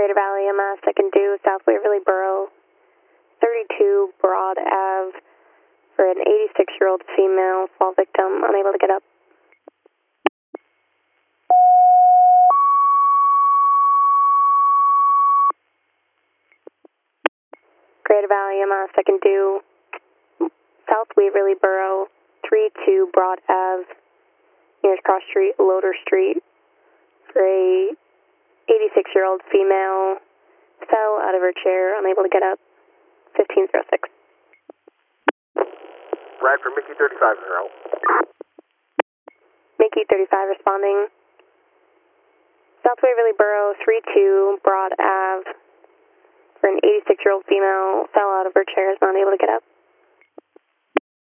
Greater Valley EMS, second due, South Waverly Borough, 32 Broad Ave, for an 86-year-old female fall victim, unable to get up. Greater Valley EMS, second due, South Waverly Borough, 32 Broad Ave, nearest cross street, Loader Street, for a 86-year-old female fell out of her chair, unable to get up, 1506. Right for Mickey 35 Monroe. Mickey 35 responding. South Waverly Borough, 32 Broad Ave, for an 86-year-old female fell out of her chair, is not able to get up.